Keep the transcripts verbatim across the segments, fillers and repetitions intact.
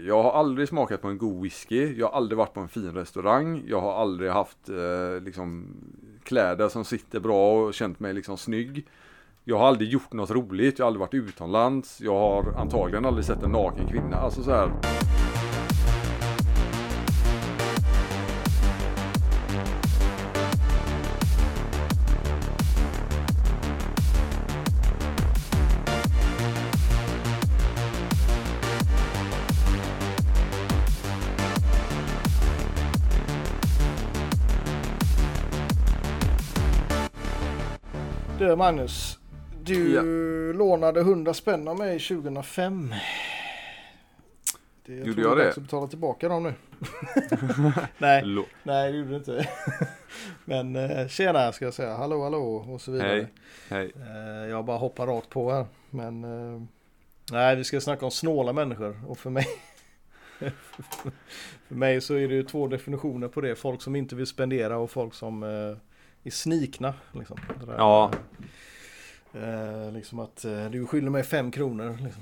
Jag har aldrig smakat på en god whisky. Jag har aldrig varit på en fin restaurang. Jag har aldrig haft eh, liksom, kläder som sitter bra och känt mig liksom snygg. Jag har aldrig gjort något roligt. Jag har aldrig varit utomlands. Jag har antagligen aldrig sett en naken kvinna. Alltså så här. Du Magnus, du Ja. lånade hundra spänn av mig tjugohundrafem. Det, jag Gjorde tror jag det är det? dags att betala tillbaka dem nu. nej, Lo- nej, det gjorde det inte. Men eh, tjena ska jag säga, hallå hallå och så vidare. Hej, hej. Eh, jag bara hoppar rakt på här. Men eh, nej, vi ska snacka om snåla människor. Och för mig för mig så är det ju två definitioner på det. Folk som inte vill spendera och folk som eh, är snikna. Liksom. Det där, Ja. eh, liksom att eh, du skyller mig fem kronor. Liksom.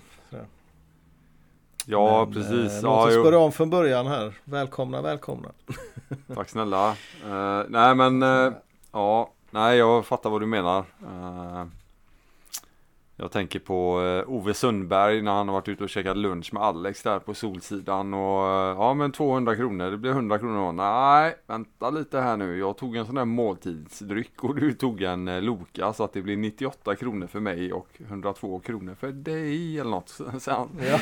Ja, Men, precis. Eh, Ja, låt oss jo. börja om från början här. Välkomna, välkomna. Tack snälla. Uh, nej men, uh, ja, nej jag fattar vad du menar. Uh, jag tänker på uh, Ove Sundberg när han har varit ute och käkat lunch med Alex där på Solsidan. Och uh, ja men tvåhundra kronor, det blir hundra kronor. Nej, vänta lite här nu. Jag tog en sån där måltidsdryck och du tog en uh, Loka så att det blir nittioåtta kronor för mig och hundratvå kronor för dig eller något. Så, Ja.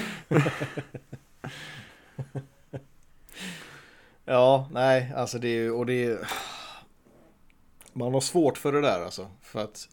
Ja, nej, alltså det är ju, och det är, man har svårt för det där alltså, för att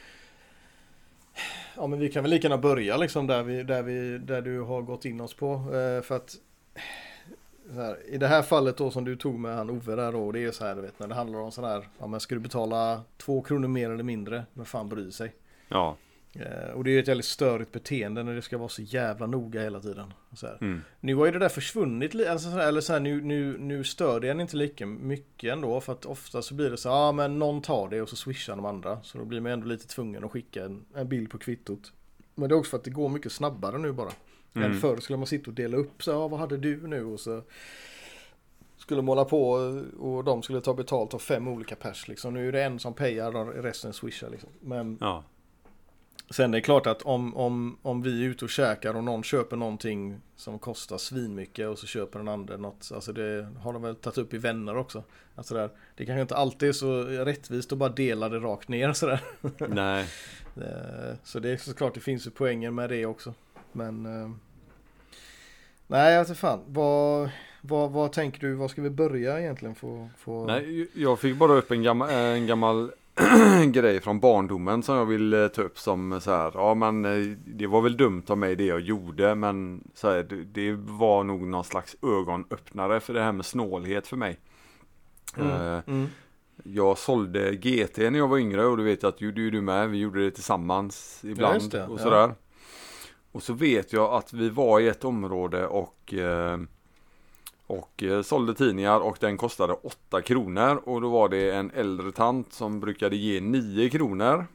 ja men vi kan väl lika gärna börja liksom där vi, där vi, där du har gått in oss på, eh, för att så här, i det här fallet då som du tog med han Ove där då, det är så här, du vet, när det handlar om sån här, ja men ska du betala två kronor mer eller mindre, men fan bryr sig. ja. Eh, och det är ju ett väldigt störigt beteende när det ska vara så jävla noga hela tiden. Så här. Mm. Nu har ju det där försvunnit, li- alltså, så här, eller så här, nu, nu, nu stör det en inte lika mycket ändå, för att ofta så blir det så ja ah, men någon tar det och så swishar de andra, så då blir man ändå lite tvungen att skicka en, en bild på kvittot. Men det är också för att det går mycket snabbare nu bara. Mm. Än förr skulle man sitta och dela upp så ja ah, vad hade du nu, och så skulle måla på och de skulle ta betalt av fem olika pers liksom. Nu är det en som payar och resten swishar liksom. Men Ja. sen det är klart att om, om, om vi är ute och käkar och någon köper någonting som kostar svinmycket och så köper den andra något, alltså det har de väl tagit upp i vänner också. Alltså där, det kanske inte alltid är så rättvist att bara dela det rakt ner sådär. Nej. Så det är såklart, det finns ju poänger med det också. Men nej, jag vet inte fan. Vad, vad, vad tänker du, vad ska vi börja egentligen få, få... Nej, jag fick bara upp en gammal, en gammal grej från barndomen som jag vill eh, ta upp som så här, ja men eh, det var väl dumt av mig det jag gjorde, men så här, det, det var nog någon slags ögonöppnare för det här med snålhet för mig. Mm, Eh, mm. Jag sålde G T när jag var yngre och du vet att gjorde ju du med, vi gjorde det tillsammans ibland just det, och ja. sådär. Och så vet jag att vi var i ett område och eh, och eh, sålde tidningar och den kostade åtta kronor och då var det en äldre tant som brukade ge nio kronor.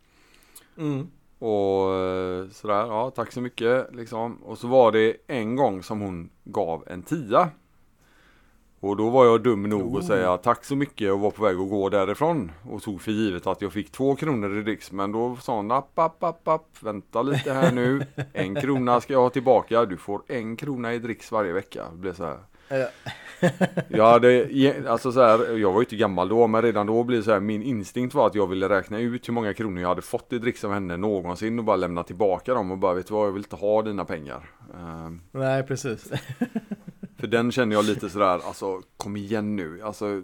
Mm. Och eh, sådär, ja tack så mycket liksom. Och så var det en gång som hon gav en tia. Och då var jag dum nog Oh. att säga tack så mycket och var på väg att gå därifrån. Och tog för givet att jag fick två kronor i dricks. Men då sa hon app, app, app, app, vänta lite här nu. En krona ska jag ha tillbaka. Du får en krona i dricks varje vecka. Det blev så här. Ja. Jag hade, alltså så här, jag var ju inte gammal då, men redan då blev så här, min instinkt var att jag ville räkna ut hur många kronor jag hade fått i dricks av henne någonsin och bara lämna tillbaka dem och bara, vet du vad, jag vill inte ha dina pengar. Um, Nej, precis. för den känner jag lite sådär, alltså kom igen nu, alltså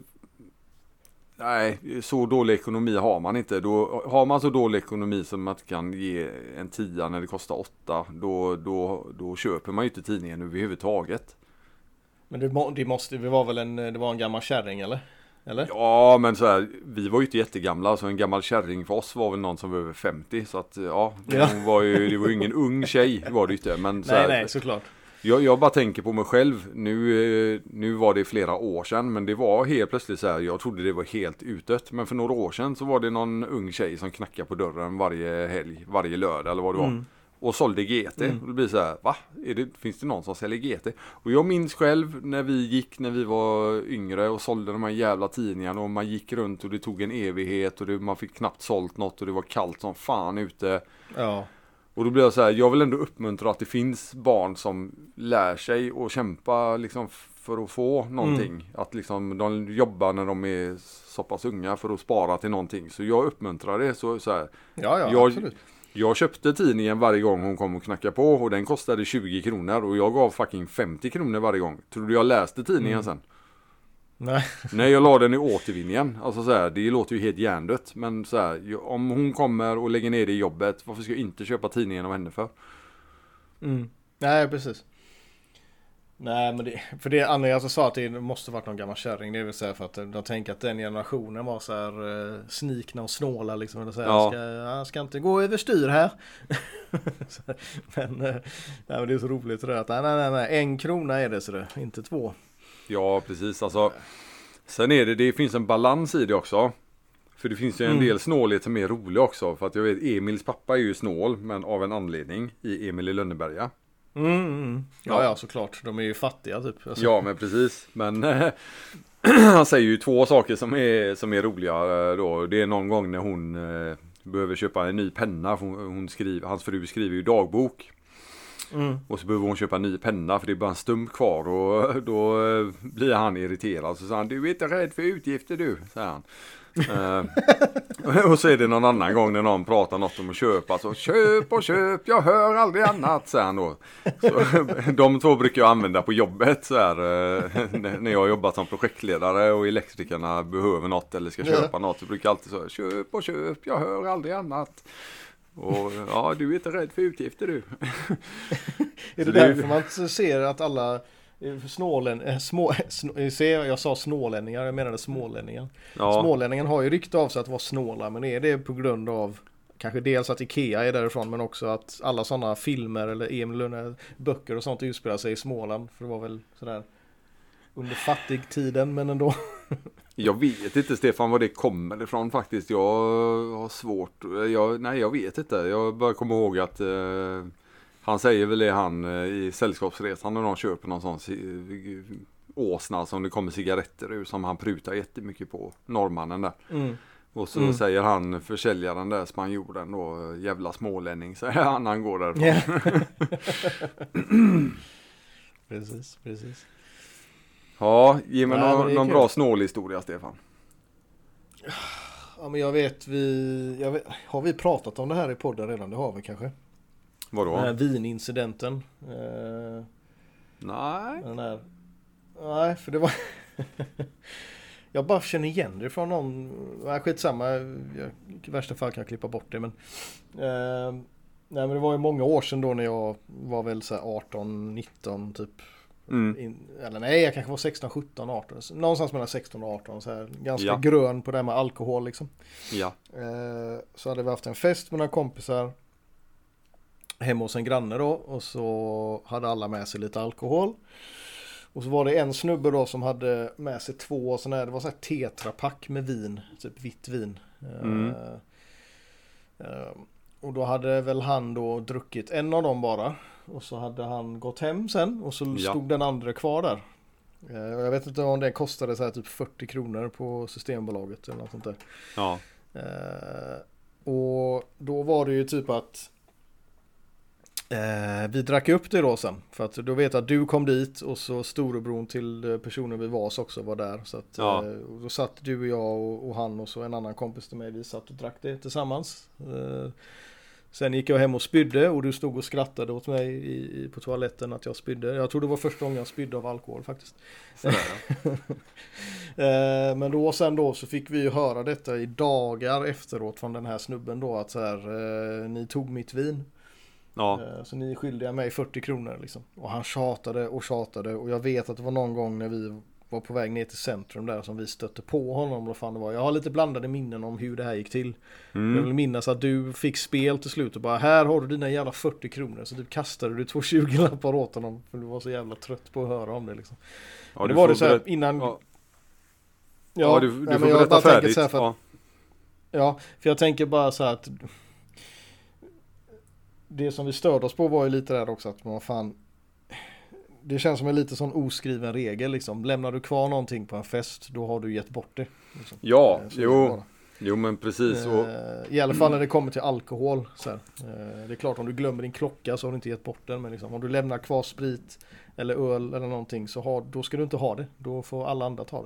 nej, så dålig ekonomi har man inte. Då, har man så dålig ekonomi som man kan ge en tia när det kostar åtta, då, då, då köper man ju inte tidningen överhuvudtaget. Men det, må, det måste, det var väl en, det var en gammal kärring eller? Eller? Ja, men så här, vi var ju inte jättegamla, så en gammal kärring för oss var väl någon som var över femtio, så att ja, Ja. hon var ju, det var ju ingen ung tjej var det inte, men så Nej, här, nej, såklart. jag, jag bara tänker på mig själv, nu, nu var det flera år sedan, men det var helt plötsligt så här, jag trodde det var helt utdött, men för några år sedan så var det någon ung tjej som knackade på dörren varje helg, varje lördag eller vad det var. Mm. och sålde G T. Mm. Och det blir så här, va? Är det, finns det någon som säljer G T? Och jag minns själv när vi gick, när vi var yngre och sålde de här jävla tidningarna och man gick runt och det tog en evighet och det, man fick knappt sålt något och det var kallt som fan ute. Ja. Och då blir jag så här, jag vill ändå uppmuntra att det finns barn som lär sig och kämpa liksom för att få någonting. Mm. Att liksom de jobbar när de är så pass unga för att spara till någonting. Så jag uppmuntrar det. Så, så här, ja, ja, jag, absolut. Jag köpte tidningen varje gång hon kom och knackade på och den kostade tjugo kronor och jag gav fucking femtio kronor varje gång. Tror du jag läste tidningen mm. sen? Nej. Nej, jag la den i återvinningen. Alltså så här, det låter ju helt hjärndött. Men så här, om hon kommer och lägger ner det i jobbet, varför ska jag inte köpa tidningen av henne för? Mm. Nej, precis. Nej, men det, för det Anna alltså sa att det måste varit någon gammal kärring. Det vill säga för att de tänker att den generationen var så här eh, snikna och snåla liksom. Eller så här, ja. ska, jag ska inte gå över styr här. men, eh, nej, men det är så roligt det där att nej, nej, nej, en krona är det så det, inte två. Ja, precis. Alltså, sen är det, det finns en balans i det också. För det finns ju en mm. del snålhet som är rolig också. För att jag vet, Emils pappa är ju snål, men av en anledning i Emil i Lönneberga. Mm, mm. Ja, ja, såklart. De är ju fattiga typ. Alltså. Ja, men precis. Men äh, han säger ju två saker som är, som är roliga äh, då. Det är någon gång när hon äh, behöver köpa en ny penna. Hon, hon skriver, hans fru skriver ju dagbok. Mm. Och så behöver hon köpa en ny penna för det är bara en stump kvar och då äh, blir han irriterad. Så säger han, du är inte rädd för utgifter du, säger han. uh, och så är det någon annan gång när någon pratar något om att köpa så köp och köp, jag hör aldrig annat, säger han då. Så, de två brukar jag använda på jobbet så här, uh, när jag har jobbat som projektledare och elektrikerna behöver något eller ska köpa ja. något så brukar jag alltid säga köp och köp, jag hör aldrig annat. Och ja, du är inte rädd för utgifter du. Är det därför man ser att alla snålen, små, snå, ser, jag sa snålänningar, jag menade smålänningar. Ja. Smålänningen har ju rykte av sig att vara snåla, men är det på grund av kanske dels att Ikea är därifrån, men också att alla sådana filmer eller Emil Lönne böcker och sånt utspelar sig i Småland, för det var väl sådär under fattig tiden, men ändå. Jag vet inte, Stefan, var det kommer ifrån faktiskt. Jag har svårt, jag, nej jag vet inte. Jag bara kommer ihåg att eh, han säger väl det han eh, i sällskapsresan när de köper någon sån eh, åsna som det kommer cigaretter ur som han prutar jättemycket på, norrmannen där. Mm. Och så mm. säger han, försäljaren där, spanjoren då, jävla smålänning, säger han, han går därifrån. Yeah. precis, precis. Ja, ge mig ja, någon, någon bra snålhistoria, Stefan. Ja, men jag vet, vi, jag vet, har vi pratat om det här i podden redan? Det har vi kanske. Vadå? Den här vinincidenten. Eh, nej. Den här, nej, för det var... jag bara känner igen det från någon... Nej, skitsamma. Jag, I värsta fall kan jag klippa bort det, men... Eh, nej, men det var ju många år sedan då när jag var väl så här arton nitton typ. Mm. In, eller nej, jag kanske var sexton sjutton arton, någonstans mellan sexton och arton så här, ganska ja. grön på det här med alkohol liksom. Ja. Eh, så hade vi haft en fest med några kompisar hemma hos en granne då, och så hade alla med sig lite alkohol. Och så var det en snubbe då som hade med sig två sådana här, det var så här tetrapack med vin, typ vitt vin. Mm. Eh, eh, och då hade väl han då druckit en av dem bara. Och så hade han gått hem sen och så ja. stod den andra kvar där. Eh, jag vet inte om det kostade så här typ fyrtio kronor på Systembolaget eller något sånt där. Ja. Eh, och då var det ju typ att eh, vi drack upp det då sen. För att då vet jag att du kom dit och så storebron till personen vi var också var där. Så att, ja. eh, och då satt du och jag och, och han och så en annan kompis till mig. Vi satt och drack det tillsammans. Eh, Sen gick jag hem och spydde och du stod och skrattade åt mig i, i, på toaletten att jag spydde. Jag tror det var första gången jag spydde av alkohol faktiskt. eh, men då sen då så fick vi ju höra detta i dagar efteråt från den här snubben då att så här, eh, ni tog mitt vin. Ja. Eh, så ni skyllde mig fyrtio kronor liksom. Och han tjatade och tjatade och jag vet att det var någon gång när vi var på väg ner till centrum där som vi stötte på honom. Då fan det var. Jag har lite blandade minnen om hur det här gick till. Mm. Jag vill minnas att du fick spel till slut och bara här har du dina jävla fyrtio kronor. Så du kastade du två tjugo-lappar åt honom för du var så jävla trött på att höra om det liksom. Ja, det var det så här innan... Ja, ja, ja du, du nej, får berätta färdigt. Så här för att, ja. ja, för jag tänker bara så här att det som vi störde oss på var ju lite där också att man fan, det känns som en lite sån oskriven regel liksom. Lämnar du kvar någonting på en fest, då har du gett bort det. Liksom. Ja, så jo. Jo men precis. Och... I alla fall när det kommer till alkohol. Så här. Det är klart om du glömmer din klocka så har du inte gett bort den. Men liksom, om du lämnar kvar sprit eller öl eller någonting så har, då ska du inte ha det. Då får alla andra ta det.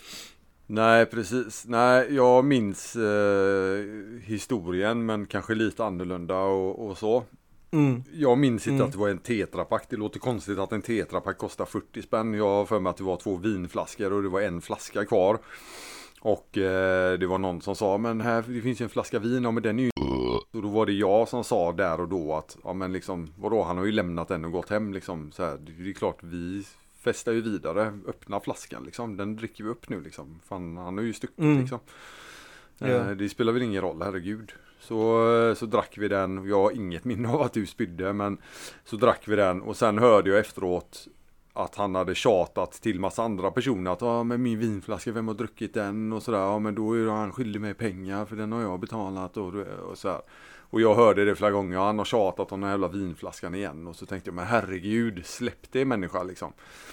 Nej precis. Nej jag minns eh, historien men kanske lite annorlunda och, och så. Mm. Jag minns inte mm. att det var en tetrapack. Det låter konstigt att en tetrapack kostar fyrtio spänn. Jag har för mig att det var två vinflaskor och det var en flaska kvar. Och eh, det var någon som sa, men här det finns ju en flaska vin, ja men den är ju... Och då var det jag som sa där och då att, ja men liksom, vadå, han har ju lämnat den och gått hem liksom. Så här, det är klart, vi festar ju vidare, öppna flaskan liksom, den dricker vi upp nu liksom. Fan, han har ju stuckit mm. liksom. Eh, ja. Det spelar väl ingen roll, herregud. Så, så drack vi den, jag har inget minne av att du spydde, men så drack vi den och sen hörde jag efteråt att han hade tjatat till massa andra personer att ja men min vinflaska, vem har druckit den och sådär, ja men då är han skyldig mig pengar för den har jag betalat och, och sådär. Och jag hörde det flera gånger, han har tjatat om den här jävla vinflaskan igen och så tänkte jag, men herregud, släpp det människa liksom.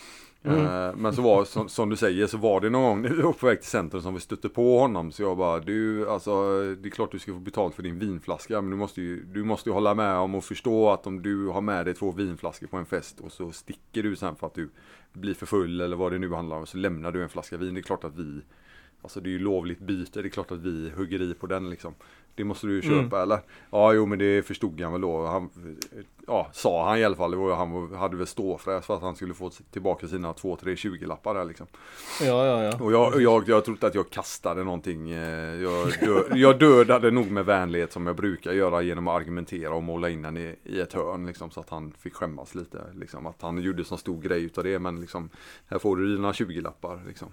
Mm. Men så var, som, som du säger, så var det någon gång när vi var på väg till centrum som vi stötte på honom. Så jag bara, du, alltså, det är klart du ska få betalt för din vinflaska. Men du måste ju, du måste ju hålla med om och förstå att om du har med dig två vinflaskor på en fest och så sticker du sen för att du blir för full eller vad det nu handlar om, så lämnar du en flaska vin. Det är klart att vi, alltså det är ju lovligt byte, det är klart att vi hugger i på den liksom. Det måste du ju köpa mm. eller? Ja, jo men det förstod han väl då. Han, ja, sa han i alla fall. Det var, han hade väl ståfräs för att han skulle få tillbaka sina två, tre, tjugo-lappar där liksom. Ja, ja, ja. Och jag, och jag, jag trodde att jag kastade någonting. Jag, dö, jag dödade nog med vänlighet som jag brukar göra genom att argumentera och måla in den i, i ett hörn liksom, så att han fick skämmas lite. Liksom, att han gjorde så stor grej utav det, men liksom, här får du dina tjugo-lappar liksom.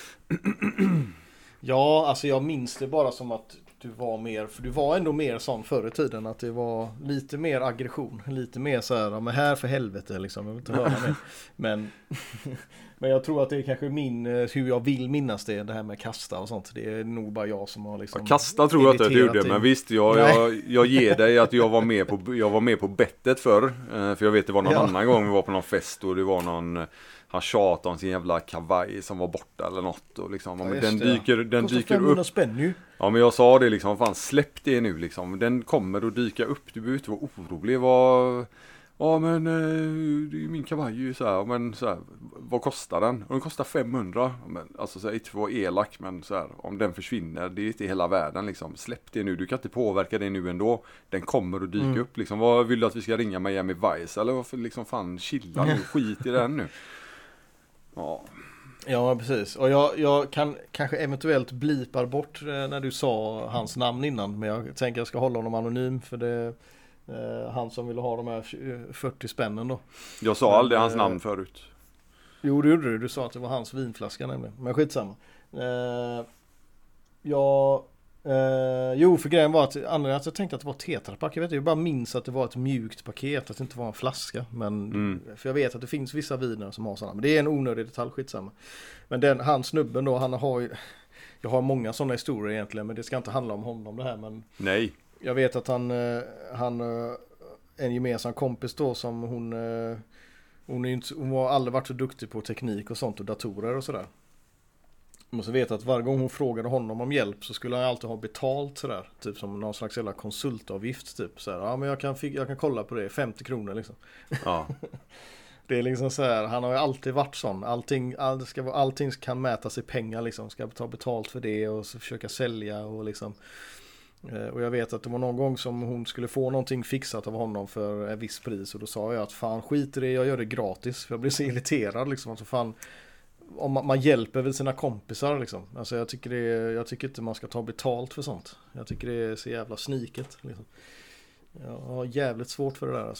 Ja, alltså jag minns det bara som att du var mer, för du var ändå mer sån förr i tiden, att det var lite mer aggression, lite mer så här, men här för helvete liksom, jag vill inte höra mer. Men, men jag tror att det är kanske min, hur jag vill minnas det, det här med kasta och sånt, det är nog bara jag som har liksom... Kasta tror jag inte att du gjorde, men visst, jag, jag, jag ger dig att jag var med på, jag var med på bettet förr, för jag vet det var någon ja. annan gång vi var på någon fest och det var någon... Han tjatade om sin jävla kavaj som var borta eller något och liksom, ja, men den det, dyker, ja. den dyker upp. Spänn ju. Ja, men jag sa det liksom, fan släpp det nu liksom. Den kommer att dyka upp, du behöver inte vara orolig. Vad... Ja men eh, det är min kavaj ju så här, men så här, vad kostar den? Och den kostar femhundra. Men alltså så här, inte för att vara elak, men så här, om den försvinner, det är inte hela världen liksom. Släpp det nu, du kan inte påverka det nu ändå. Den kommer att dyka mm. upp liksom. Vad vill du att vi ska ringa Miami Vice eller varför liksom, fan chilla nu, skit i den nu. Ja. Ja, precis. Och jag, jag kan kanske eventuellt blipar bort när du sa hans namn innan, men jag tänker jag ska hålla honom anonym för det eh, han som ville ha de här fyrtio spännen då. Jag sa men, aldrig hans namn förut. Jo, det gjorde du. Du sa att det var hans vinflaska nämligen. Men skitsamma. Eh, jag Uh, jo, för grejen var att anledningen att jag tänkte att det var ett tetrapack. Jag vet inte, jag bara minns att det var ett mjukt paket, att det inte var en flaska. Men, mm. För jag vet att det finns vissa viner som har sådana. Men det är en onödig detalj, skitsamma. Men den, han snubben då, han har ju... Jag har många sådana historier egentligen, men det ska inte handla om honom det här. Men nej. Jag vet att han... han en gemensam kompis då som hon... Hon, är inte, hon har aldrig varit så duktig på teknik och sånt och datorer och sådär. Jag måste veta att varje gång hon frågade honom om hjälp så skulle han alltid ha betalt sådär. Typ som någon slags jävla konsultavgift typ. Sådär. Ja men jag kan, jag kan kolla på det, femtio kronor liksom. Ja. Det är liksom så här, han har ju alltid varit sån. Allting, all, ska vara, allting kan mätas i pengar liksom. Ska ta betalt för det och så försöka sälja och liksom. Och jag vet att det var någon gång som hon skulle få någonting fixat av honom för ett visst pris. Och då sa jag att fan skit i det, jag gör det gratis. För jag blir så irriterad liksom. Alltså fan... Om man, man hjälper väl sina kompisar liksom. Alltså jag tycker, det är, jag tycker inte man ska ta betalt för sånt. Jag tycker det är så jävla sniket liksom. Jag har jävligt svårt för det där alltså.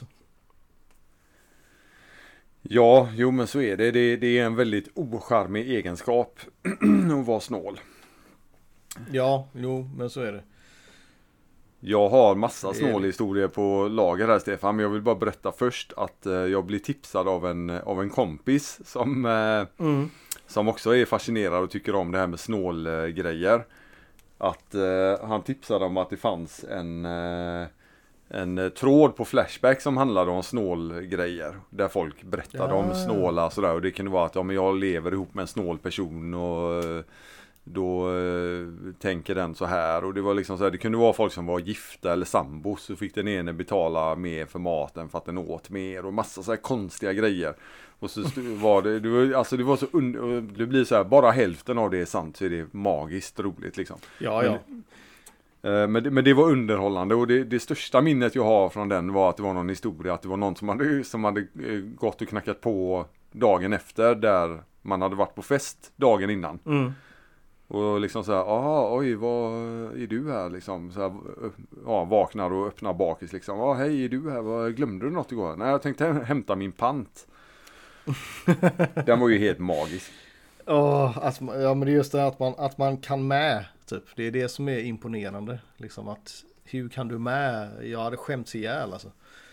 Ja, jo men så är det. Det, det är en väldigt ocharmig egenskap att vara snål. Ja, jo men så är det. Jag har massa snålhistorier på lager här Stefan, men jag vill bara berätta först att eh, jag blev tipsad av en, av en kompis som, eh, mm. som också är fascinerad och tycker om det här med snålgrejer. Eh, att eh, han tipsade om att det fanns en, eh, en eh, tråd på Flashback som handlade om snålgrejer. Där folk berättade Ja. om snåla sådär. Och det kunde vara att ja, men jag lever ihop med en snål person och eh, då eh, tänker den så här. Och det var liksom så här, det kunde vara folk som var gifta eller sambos. Så fick den ene betala mer för maten för att den åt mer. Och massa så här konstiga grejer. Och så var det, det var, alltså det var så und- det blir så här, bara hälften av det är sant så är det magiskt roligt liksom. Ja, ja. Men, men, det, men det var underhållande och det, det största minnet jag har från den var att det var någon historia, att det var någon som hade, som hade gått och knackat på dagen efter där man hade varit på fest dagen innan. Mm. Och liksom så här, aha, oj, vad är du här liksom? Så här, ja, vaknar och öppnar bakis liksom. Ja, hej, är du här? Vad, glömde du något igår? Nej, jag tänkte hämta min pant. Den var ju helt magisk. Oh, att, man- ja, men det är just det att man, att man kan med, typ. Det är det som är imponerande. Liksom att, hur kan du med? Jag hade skämts ihjäl alltså.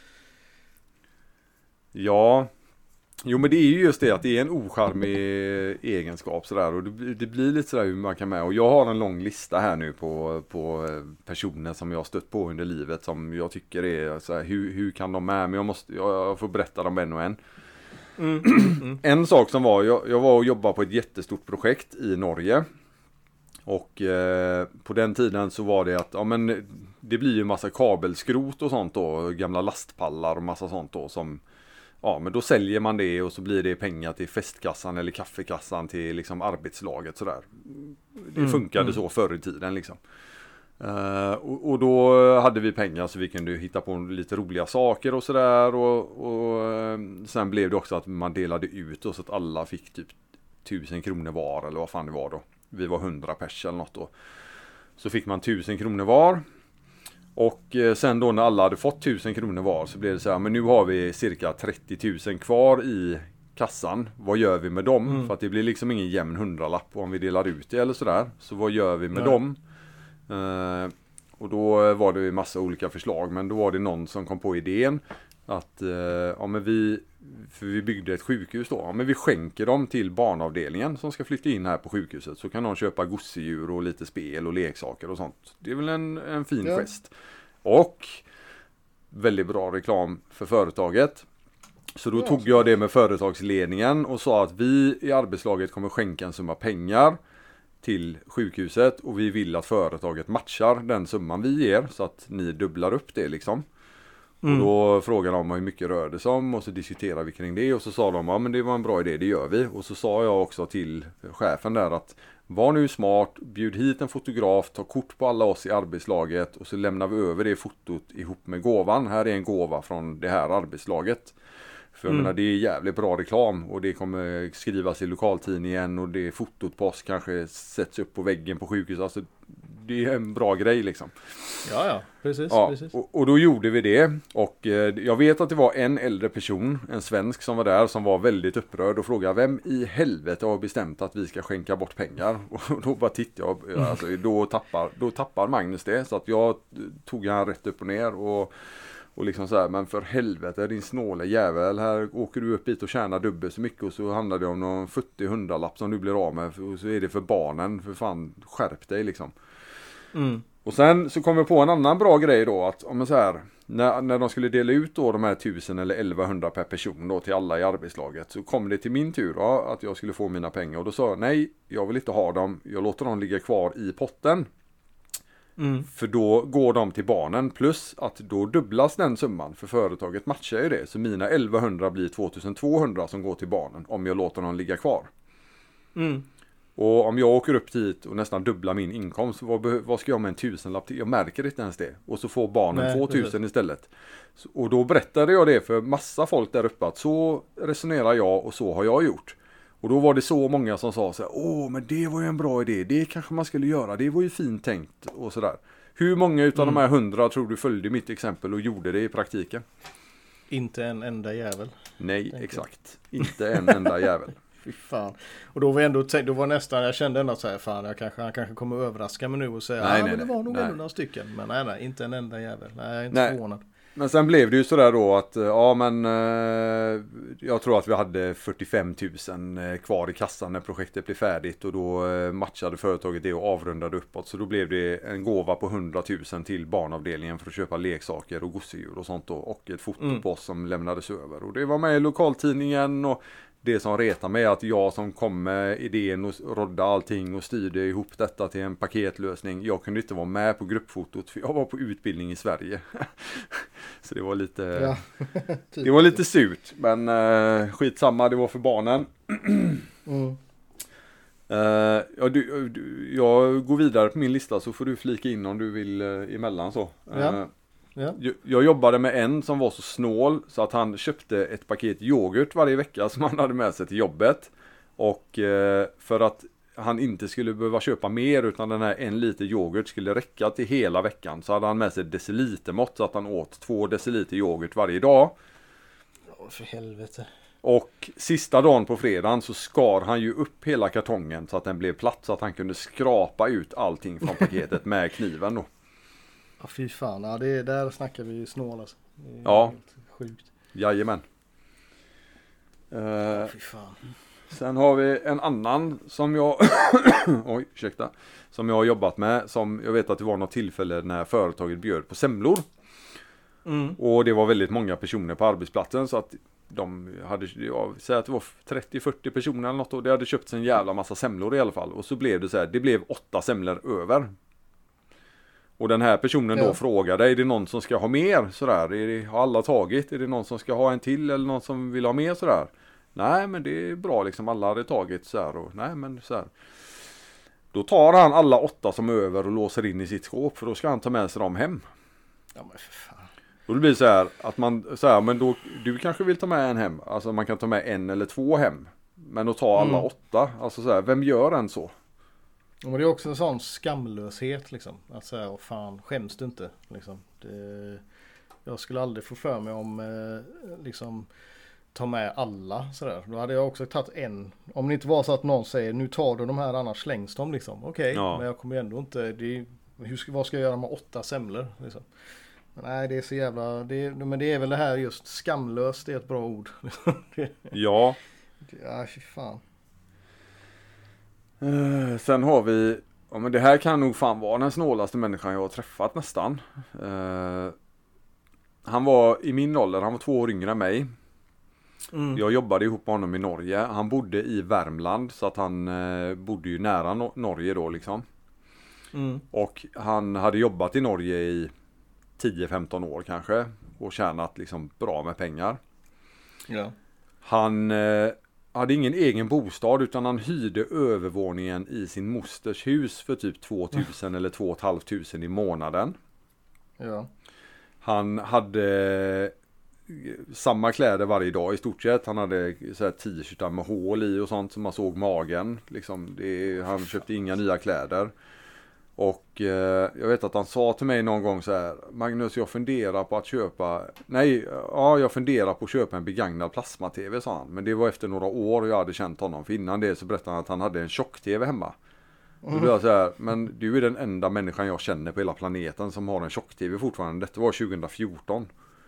Ja, jo men det är ju just det att det är en ocharmig egenskap sådär och det, det blir lite sådär hur man kan med och jag har en lång lista här nu på, på personer som jag har stött på under livet som jag tycker är såhär, hur, hur kan de med, men jag måste, jag får berätta dem en och en. Mm. Mm. En sak som var, jag, jag var och jobbade på ett jättestort projekt i Norge och eh, på den tiden så var det att, ja men det blir ju massa kabelskrot och sånt då, gamla lastpallar och massa sånt då som ja, men då säljer man det och så blir det pengar till festkassan eller kaffekassan till liksom arbetslaget sådär. Det Mm, funkade mm. så förr i tiden liksom. Uh, och, och då hade vi pengar så vi kunde hitta på lite roliga saker och sådär. Och, och uh, sen blev det också att man delade ut och så att alla fick typ tusen kronor var eller vad fan det var då. Vi var hundra pers eller något då. Så fick man tusen kronor var. Och sen då när alla hade fått tusen kronor var så blev det så här, men nu har vi cirka trettio tusen kvar i kassan. Vad gör vi med dem? Mm. För att det blir liksom ingen jämn hundralapp om vi delar ut det eller sådär. Så vad gör vi med Nej. dem? Uh, och då var det en massa olika förslag, men då var det någon som kom på idén att uh, ja, men vi, för vi byggde ett sjukhus då, ja, men vi skänker dem till barnavdelningen som ska flytta in här på sjukhuset, så kan de köpa gosedjur och lite spel och leksaker och sånt. Det är väl en, en fin Ja. gest. Och väldigt bra reklam för företaget. Så då Ja, tog så jag det med företagsledningen och sa att vi i arbetslaget kommer skänka en summa pengar till sjukhuset och vi vill att företaget matchar den summan vi ger så att ni dubblar upp det liksom. Mm. Och då frågade de hur mycket rör det som och så diskuterade vi kring det och så sa de ja men det var en bra idé, det gör vi. Och så sa jag också till chefen där att var nu smart, bjud hit en fotograf, ta kort på alla oss i arbetslaget och så lämnar vi över det fotot ihop med gåvan. Här är en gåva från det här arbetslaget. För jag Mm. menar, det är jävligt bra reklam och det kommer skrivas i lokaltidningen och det fotot på oss kanske sätts upp på väggen på sjukhus. Alltså det är en bra grej liksom. Ja, ja, precis. Ja, precis. och, och då gjorde vi det och eh, jag vet att det var en äldre person, en svensk som var där som var väldigt upprörd och frågade vem i helvete har bestämt att vi ska skänka bort pengar? Och då bara tittade jag, alltså, då, tappar, då tappar Magnus det så att jag tog han rätt upp och ner och Och liksom så här, men för helvete din snåla jävel, här åker du upp hit och tjänar dubbelt så mycket och så handlar det om någon fyrtio hundralapp som du blir av med och så är det för barnen, för fan skärp dig liksom. Mm. Och sen så kom jag på en annan bra grej då att om man så här, när, när de skulle dela ut då de här tusen eller elvahundra per person då till alla i arbetslaget så kom det till min tur då, att jag skulle få mina pengar och då sa jag nej, jag vill inte ha dem, jag låter dem ligga kvar i potten. Mm. För då går de till barnen plus att då dubblas den summan för företaget matchar ju det. Så mina elvahundra blir tvåtusentvåhundra som går till barnen om jag låter dem ligga kvar. Mm. Och om jag åker upp dit och nästan dubblar min inkomst, vad, be- vad ska jag med en tusenlapp till? Jag märker inte ens det. Och så får barnen Nej, tvåtusen precis. istället. Så, och då berättade jag det för massa folk där uppe att så resonerar jag och så har jag gjort. Och då var det så många som sa så här, åh men det var ju en bra idé, det kanske man skulle göra, det var ju fint tänkt och sådär. Hur många utav Mm. de här hundra tror du följde mitt exempel och gjorde det i praktiken? Inte en enda jävel. Nej, Tänker. exakt. Inte en enda jävel. Fy fan. Och då var jag ändå, då var nästan, jag kände ändå så här, fan jag kanske, han kanske kommer överraska mig nu och säga, Nej, ja nej, men det nej, var nog nej. ändå några stycken. Men nej, nej, inte en enda jävel. Nej, jag är inte Nej. förvånad. Men sen blev det ju sådär då att, ja men eh, jag tror att vi hade fyrtiofem tusen kvar i kassan när projektet blev färdigt och då eh, matchade företaget det och avrundade uppåt. Så då blev det en gåva på hundra tusen till barnavdelningen för att köpa leksaker och gosedjur och sånt då. Och ett foto mm. på oss som lämnades över. Och det var med i lokaltidningen och det som retar mig är att jag som kom med idén och rodda allting och styrde ihop detta till en paketlösning. Jag kunde inte vara med på gruppfotot för jag var på utbildning i Sverige. Så det var lite ja. Det var lite surt. Men uh, skitsamma, det var för barnen. mm. uh, ja, du, du, jag går vidare på min lista så får du flika in om du vill uh, emellan så. Uh, ja. Ja. Jag, jag jobbade med en som var så snål så att han köpte ett paket yoghurt varje vecka som han hade med sig till jobbet. Och eh, för att han inte skulle behöva köpa mer utan den här en liter yoghurt skulle räcka till hela veckan så hade han med sig decilitermått så att han åt två deciliter yoghurt varje dag. Åh, för helvete. Och sista dagen på fredagen så skar han ju upp hela kartongen så att den blev platt så att han kunde skrapa ut allting från paketet med kniven då. Ja, fy fan. Ja, det är, där snackar vi ju snål alltså. Ja. Sjukt. Jajamän. Ja, uh, fy fan. Sen har vi en annan som jag oj, ursäkta, som jag har jobbat med som jag vet att det var något tillfälle när företaget bjöd på semlor. Mm. Och det var väldigt många personer på arbetsplatsen så att de hade, jag säger att det var trettio fyrtio personer eller något och det hade köpt en jävla massa semlor i alla fall. Och så blev det så här, det blev åtta semlor över. Och den här personen då ja. frågade, är det någon som ska ha mer sådär? Är det, har alla tagit? Är det någon som ska ha en till eller någon som vill ha mer sådär? Nej men det är bra liksom, alla hade tagit sådär och nej men sådär. Då tar han alla åtta som är över och låser in i sitt skåp för då ska han ta med sig dem hem. Ja men för fan. Då blir det så här att man så här, men då du kanske vill ta med en hem. Alltså man kan ta med en eller två hem. Men att ta alla mm. åtta, alltså så här, vem gör en så? Ja, men det är också en sån skamlöshet liksom. Att säga, åh fan, skäms du inte? Liksom. Det, jag skulle aldrig få för mig om eh, liksom ta med alla sådär. Då hade jag också tagit en. Om det inte var så att någon säger, nu tar du de här annars slängs de liksom. Okej, okay, ja. men jag kommer ändå inte, det, hur ska, vad ska jag göra med åtta semlor liksom? Men nej, det är så jävla, det, men det är väl det här just skamlöst, det är ett bra ord. Ja. Ja, fy fan. Uh, sen har vi, ja men det här kan nog fan vara den snålaste människan jag har träffat nästan. Uh, han var i min ålder, han var två år yngre än mig. Mm. Jag jobbade ihop med honom i Norge. Han bodde i Värmland så att han uh, bodde ju nära no- Norge då liksom. Mm. Och han hade jobbat i Norge i tio femton år kanske och tjänat liksom bra med pengar. Ja. Han uh, hade ingen egen bostad utan han hyrde övervåningen i sin mosters hus för typ tvåtusen mm. eller två tusen femhundra i månaden. Ja. Han hade samma kläder varje dag i stort sett. Han hade så här t-shirtar med hål i och sånt som man såg magen. Liksom, det, han köpte inga nya kläder. Och eh, jag vet att han sa till mig någon gång så här: Magnus, jag funderar på att köpa Nej, ja jag funderar på att köpa en begagnad plasma-tv, sa han. Men det var efter några år och jag hade känt honom. För innan det så berättade han att han hade en tjock-tv hemma. Mm. Då blev jag så här, men du är den enda människan jag känner på hela planeten som har en tjock-tv fortfarande. Detta var tjugo fjorton.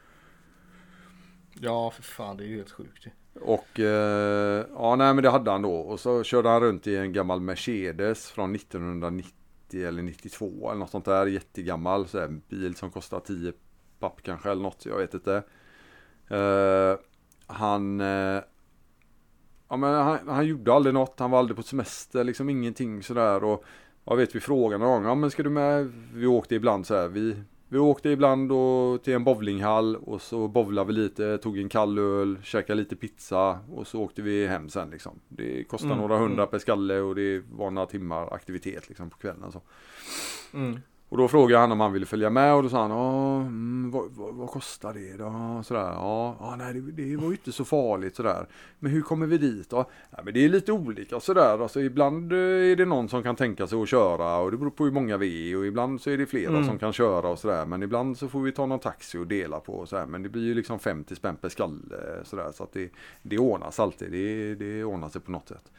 Ja, för fan, det är ju helt sjukt. Och eh, ja, nej men det hade han då. Och så körde han runt i en gammal Mercedes från nittonhundranittio eller nittiotvå eller något sånt där, jättegammal så här, en bil som kostar tio papp kanske eller något, jag vet inte. Uh, han, uh, ja, men han han gjorde aldrig något, han var aldrig på semester, liksom ingenting sådär. Och jag vet vi frågade någon gång, ja men ska du med? Vi åkte ibland så här, vi Vi åkte ibland då till en bowlinghall och så bowlade vi lite, tog en kall öl, käkade lite pizza och så åkte vi hem sen liksom. Det kostade mm, några hundra mm. per skalle och det var några timmar aktivitet liksom på kvällen så. Mm. Och då frågade han om han ville följa med och då sa han, ja, mm, vad, vad, vad kostar det då? Sådär, ja, ja nej, det, det var ju inte så farligt sådär. Men hur kommer vi dit då? Ja, men det är lite olika sådär. Alltså, ibland är det någon som kan tänka sig att köra och det beror på hur många vi är och ibland så är det flera mm. som kan köra och sådär. Men ibland så får vi ta någon taxi och dela på och sådär. Men det blir ju liksom femtio spänn per skalle sådär. Så att det, det ordnas alltid. Det, det ordnar sig på något sätt.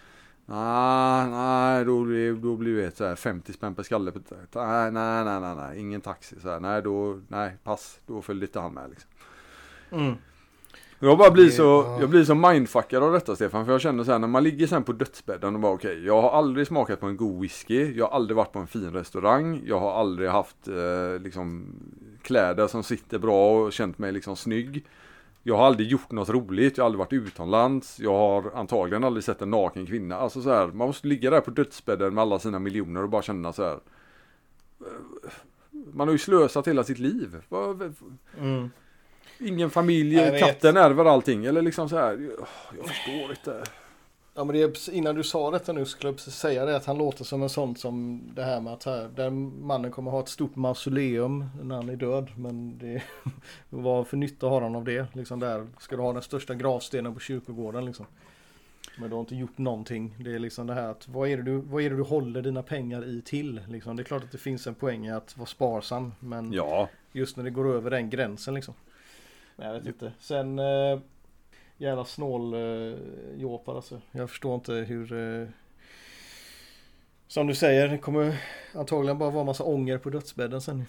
Nej, nej, då, då blir det så här femtio spänn per skalle. Nej, nej, nej, nej, nej, ingen taxi. Så här, nej, då, nej, pass. Då följer inte han med liksom. Mm. Jag bara blir så, jag blir så mindfuckad av detta, Stefan. För jag känner så här, när man ligger sen på dödsbädden och bara okej, okay, jag har aldrig smakat på en god whisky. Jag har aldrig varit på en fin restaurang. Jag har aldrig haft eh, liksom kläder som sitter bra och känt mig liksom snygg. Jag har aldrig gjort något roligt, jag har aldrig varit utomlands. Jag har antagligen aldrig sett en naken kvinna. Alltså så här, man måste ligga där på dödsbädden med alla sina miljoner och bara känna så här. Man har ju slösat hela sitt liv. Mm. Ingen familj, katten ärver allting. Eller liksom så här, jag förstår inte. Ja, men det är, innan du sa detta nu skulle jag precis säga det, att han låter som en sån som det här med att här, där mannen kommer ha ett stort mausoleum när han är död, men det vad för nytta har han av det liksom, där ska du ha den största gravstenen på kyrkogården liksom, men du har inte gjort någonting. Det är liksom det här att vad är det du, vad är det du håller dina pengar i till liksom. Det är klart att det finns en poäng i att vara sparsam, men ja. Just när det går över den gränsen liksom, men jag vet inte. Sen eh, jävla snål eh, jåpar alltså. Jag förstår inte hur eh, som du säger, det kommer antagligen bara vara massa ånger på dödsbädden sen.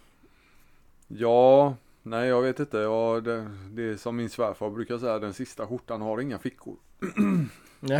Ja, nej jag vet inte. Ja, det, det är som min svärfar brukar säga, den sista skjortan har inga fickor. Ja.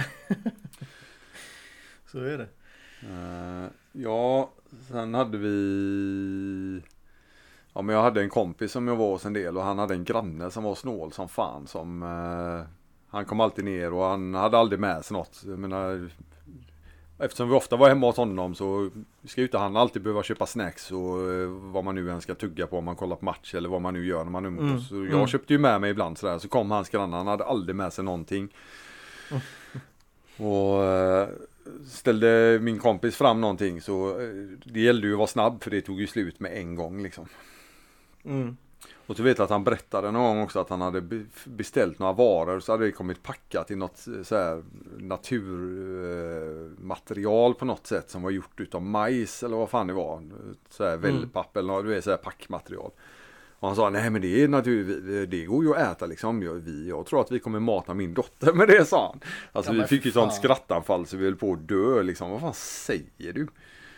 Så är det. Uh, ja, sen hade vi... Ja, men jag hade en kompis som jag var hos en del och han hade en granne som var snål som fan. Som, eh, han kom alltid ner och han hade aldrig med sig något. Jag menar, eftersom vi ofta var hemma hos honom så ska ju inte han alltid behöva köpa snacks och eh, vad man nu än ska tugga på om man kollar på match eller vad man nu gör när man umgås. Mm. Så jag mm. köpte ju med mig ibland sådär. Så kom hans granne, han hade aldrig med sig någonting. Mm. Och... Eh, ställde min kompis fram någonting så eh, det gällde ju att vara snabb för det tog ju slut med en gång liksom. Mm. Och så vet jag att han berättade någon gång också att han hade beställt några varor så hade det kommit packat i något så här naturmaterial på något sätt som var gjort utav majs eller vad fan det var, så här wellpapp mm. eller något, du vet, så här packmaterial. Och han sa, nej men det är naturligtvis, det går ju att äta liksom. Jag, vi, jag tror att vi kommer mata min dotter med det, sa han. Alltså ja, vi fick ju sånt skrattanfall så vi höll på att dö liksom. Vad fan säger du?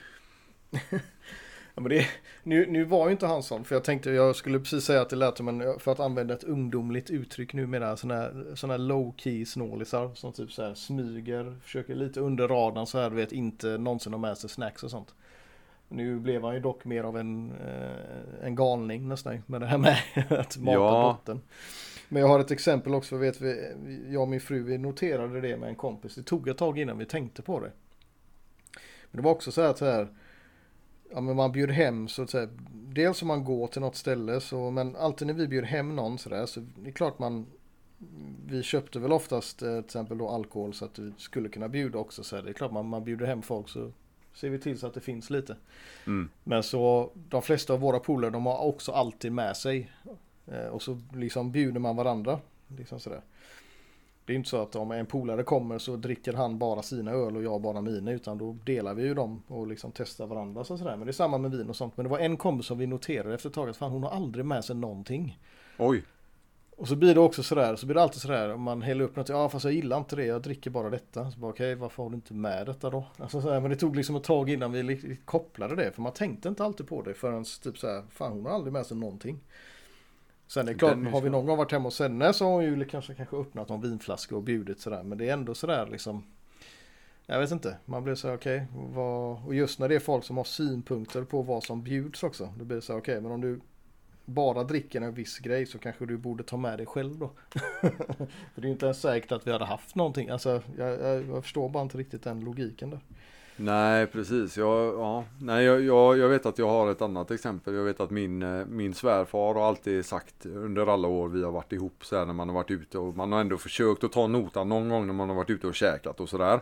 Ja, men det, nu, nu var ju inte han sån, för jag tänkte, jag skulle precis säga att det lät som en, för att använda ett ungdomligt uttryck numera, sådana här, såna här low-key snålisar som typ så här smyger, försöker lite under radarn så här, du vet, inte någonsin ha med sig snacks och sånt. Nu blev han ju dock mer av en, eh, en galning nästan med det här med att mata ja. dottern. Men jag har ett exempel också, för vet vi, jag och min fru, vi noterade det med en kompis. Det tog ett tag innan vi tänkte på det. Men det var också så här, så här ja, men man bjuder hem så att säga, dels om man går till något ställe så, men alltid när vi bjuder hem någon så där, så det är klart man, vi köpte väl oftast till exempel då alkohol så att vi skulle kunna bjuda också, så här, det är klart man, man bjuder hem folk så ser vi till så att det finns lite. Mm. Men så de flesta av våra polare, de har också alltid med sig eh, och så liksom bjuder man varandra liksom sådär. Det är inte så att om en polare kommer så dricker han bara sina öl och jag bara mina, utan då delar vi ju dem och liksom testar varandra så sådär. Men det är samma med vin och sånt. Men det var en kompis som vi noterade efter ett tag att fan, hon har aldrig med sig någonting. Oj. Och så blir det också sådär, så blir det alltid sådär om man häller upp något, ja fast jag gillar inte det, jag dricker bara detta. Så bara okej, okay, varför har du inte med detta då? Alltså sådär, men det tog liksom ett tag innan vi li- kopplade det, för man tänkte inte alltid på det förrän typ såhär, fan hon har aldrig med sig någonting. Sen är det klart, har vi någon gång varit hemma hos henne så har hon ju kanske, kanske öppnat någon vinflaska och bjudit sådär, men det är ändå sådär liksom, jag vet inte, man blir så okej, okay, och just när det är folk som har synpunkter på vad som bjuds också, det blir så okej, okay, men om du bara dricker en viss grej så kanske du borde ta med dig själv då. För det är ju inte ens säkert att vi hade haft någonting. Alltså, jag, jag, jag förstår bara inte riktigt den logiken där. Nej, precis. Jag, ja. Nej, jag, jag, jag vet att jag har ett annat exempel. Jag vet att min, min svärfar har alltid sagt under alla år vi har varit ihop så här när man har varit ute. Och man har ändå försökt att ta notan någon gång när man har varit ute och käkat och sådär.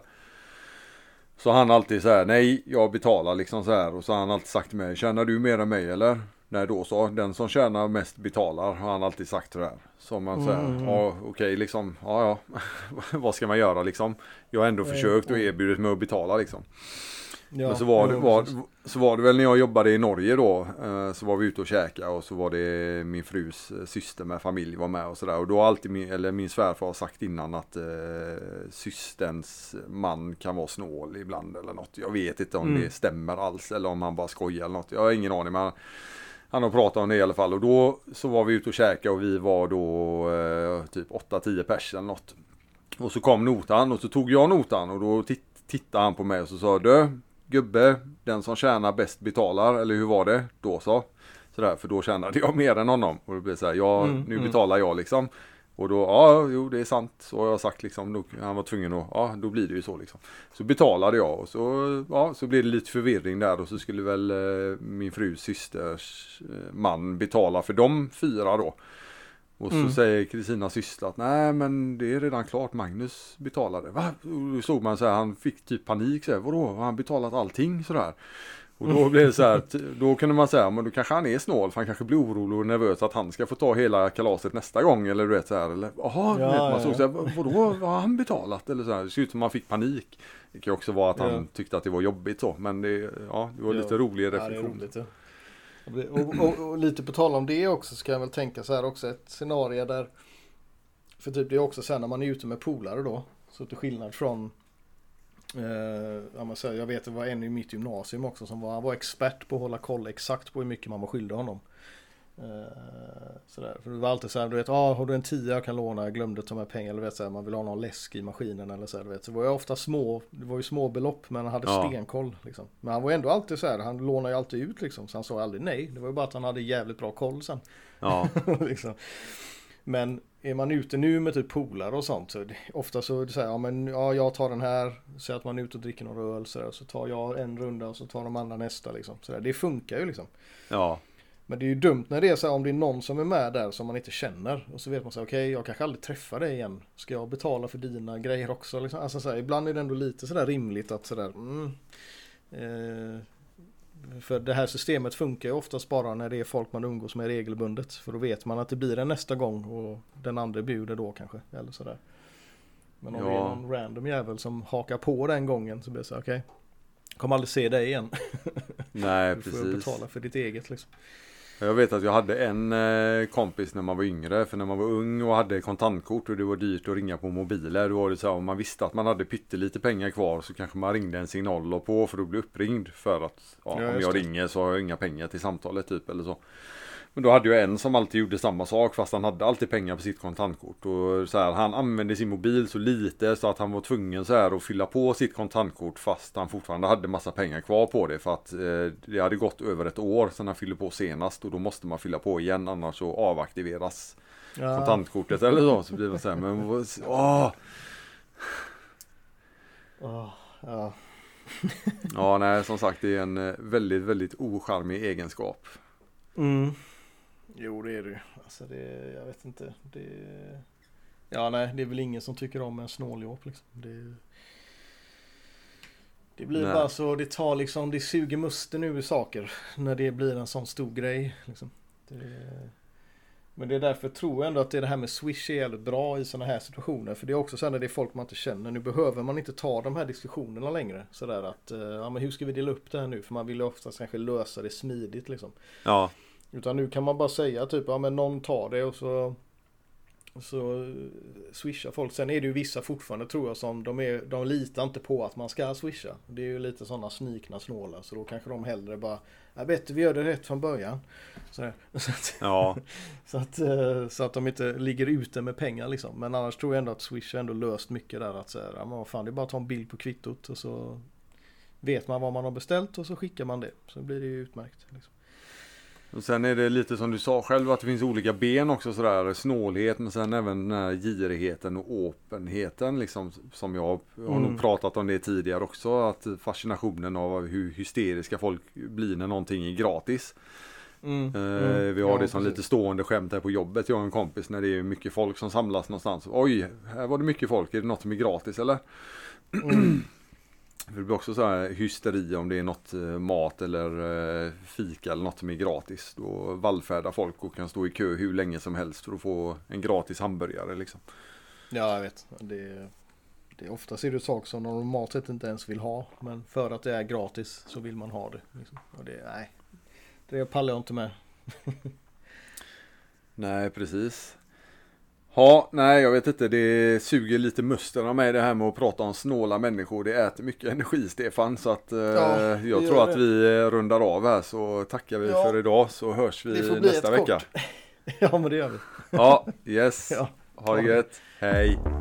Så han alltid så här, nej, jag betalar liksom så här. Och så har han alltid sagt till mig, tjänar du mer än mig eller? Nej, då så, den som tjänar mest betalar, har han alltid sagt det där. Så man säger, mm. ja okej okay, liksom, ja ja, vad ska man göra liksom? Jag har ändå mm. försökt och erbjudit mig att betala liksom. Ja, Men så var, det, ja, var, precis. så var det väl när jag jobbade i Norge då, eh, så var vi ute och käka och så var det min frus eh, syster med familj var med och sådär. Och då har alltid min, eller min svärfar sagt innan att eh, systerns man kan vara snål ibland eller något. Jag vet inte om Mm. det stämmer alls eller om han bara skojar eller något. Jag har ingen aning, men han har pratat om det i alla fall. Och då så var vi ute och käka och vi var då eh, typ åtta tio pers eller något. Och så kom notan och så tog jag notan och då titt, tittade han på mig och så sa du, gubbe, den som tjänar bäst betalar, eller hur var det? Då så. Sådär, för då tjänade jag mer än honom. Och det blev så här, ja, Mm, nu mm. betalar jag liksom. Och då, ja, jo, det är sant. Så har jag sagt liksom, då, han var tvungen att, ja, då blir det ju så liksom. Så betalade jag och så, ja, så blev det lite förvirring där och så skulle väl eh, min frus systers eh, man betala för de fyra då. Och så Mm. säger Kristina syster att nej men det är redan klart, Magnus betalade. Va? Och då såg man så här, han fick typ panik så här, vadå? Har han betalat allting sådär? Och då blev det så här, t- då kunde man säga, men då kanske han är snål för han kanske blir orolig och nervös att han ska få ta hela kalaset nästa gång eller du vet så här, eller jaha, Ja, vet, man ja, såg ja. så här, vadå, vad har han betalat? Eller så här, det ser ut som man fick panik. Det kan också vara att han Ja. tyckte att det var jobbigt så, men det, ja, det var lite Ja. rolig Ja, det är reflektion. roligt, ja. Och, det- och, och, och lite på tal om det också så kan jag väl tänka så här också, ett scenario där, för typ det är också sen när man är ute med polare då, så till skillnad från eh, ja, man säger, jag vet det var en i mitt gymnasium också som var, han var expert på att hålla koll exakt på hur mycket man var skyldig honom. Eh, sådär. För det var alltid så här, du vet, ah, har du en tia jag kan låna, jag glömde ta med pengar, eller vet så här, man vill ha någon läsk i maskinen eller så här, du vet. Så det var ju ofta små, det var ju små belopp men han hade Ja. stenkoll liksom. Men han var ändå alltid så här, han lånade ju alltid ut liksom, så han sa aldrig nej. Det var ju bara att han hade jävligt bra koll sen. Ja, liksom. Men är man ute nu med typ polare och sånt så det, ofta så är det så här, ja men ja, jag tar den här, så att man är ute och dricker några öl så, där, så tar jag en runda och så tar de andra nästa liksom. Så där, det funkar ju liksom. ja, Men det är ju dumt när det är så här, om det är någon som är med där som man inte känner och så vet man så här, okej, jag kanske aldrig träffar dig igen. Ska jag betala för dina grejer också liksom? Alltså så här, ibland är det ändå lite så där rimligt att så där mm, eh, för det här systemet funkar ju oftast bara när det är folk man umgås med regelbundet, för då vet man att det blir en nästa gång och den andra bjuder då kanske eller så där. Men om Ja. det är någon random jävel som hakar på den gången så blir det så här, okej, kommer aldrig se dig igen. nej Du får precis. betala för ditt eget liksom. Jag vet att jag hade en eh, kompis när man var yngre, för när man var ung och hade kontantkort och det var dyrt att ringa på mobiler, då var det så här, om man visste att man hade pyttelite pengar kvar så kanske man ringde en signal och på för att bli uppringd för att ja, Ja, om just jag det. ringer så har jag inga pengar till samtalet typ eller så. Men då hade jag en som alltid gjorde samma sak fast han hade alltid pengar på sitt kontantkort och så här, han använde sin mobil så lite så att han var tvungen så här att fylla på sitt kontantkort fast han fortfarande hade massa pengar kvar på det för att eh, det hade gått över ett år sedan han fyllde på senast och då måste man fylla på igen annars så avaktiveras Ja. kontantkortet eller så så blir det så här men vad- åh. Åh, ja. Ja nej som sagt det är en eh, väldigt väldigt ocharmig egenskap. Mm. Jo det är det ju. Alltså det, jag vet inte. Det, ja nej, det är väl ingen som tycker om en snåljåp liksom. Det, det blir Nej. bara så, det tar liksom, det suger musten ur saker när det blir en sån stor grej liksom. Det, men det är därför tror jag ändå att det, är det här med Swish är jävligt bra i sådana här situationer. För det är också så här när det är folk man inte känner. Nu behöver man inte ta de här diskussionerna längre. Sådär att, eh, ja men hur ska vi dela upp det här nu? För man vill ju oftast kanske lösa det smidigt liksom. Ja. Utan nu kan man bara säga typ, ja men någon tar det och så så swishar folk. Sen är det ju vissa fortfarande tror jag som de, är, de litar inte på att man ska swisha. Det är ju lite sådana snikna snåla. Så då kanske de hellre bara, jag vet vi gör det rätt från början. Så, där. så, att, Ja. så, att, eh, så att de inte ligger ute med pengar liksom. Men annars tror jag ändå att Swish har ändå löst mycket där. Att säga, ja men vad fan, det är bara att ta en bild på kvittot och så vet man vad man har beställt och så skickar man det. Så blir det ju utmärkt liksom. Och sen är det lite som du sa själv att det finns olika ben också sådär, snålhet men sen även den här girigheten och öppenheten liksom som jag har Mm. nog pratat om det tidigare också, att fascinationen av hur hysteriska folk blir när någonting är gratis. Mm. Eh, Mm. vi har Ja, det som precis. lite stående skämt här på jobbet, jag och en kompis, när det är mycket folk som samlas någonstans. Oj, här var det mycket folk, är det något som är gratis eller? Mm. För det blir också så här hysteri om det är något eh, mat eller eh, fika eller något som är gratis. Då vallfärdar folk och kan stå i kö hur länge som helst för att få en gratis hamburgare liksom. Ja, jag vet. Det, det är oftast är det saker som de normalt sett inte ens vill ha. Men för att det är gratis så vill man ha det. Liksom. Och det, nej, det pallar jag inte med. Nej, precis. Ja, nej jag vet inte, det suger lite musten av mig det här med att prata om snåla människor. Det äter mycket energi, Stefan, så att eh, Ja, jag tror att vi rundar av här, så tackar vi Ja. för idag, så hörs Det får vi bli nästa ett vecka. kort. Ja, men det gör vi. Ja, yes. Ja. Ha det gött. Hej.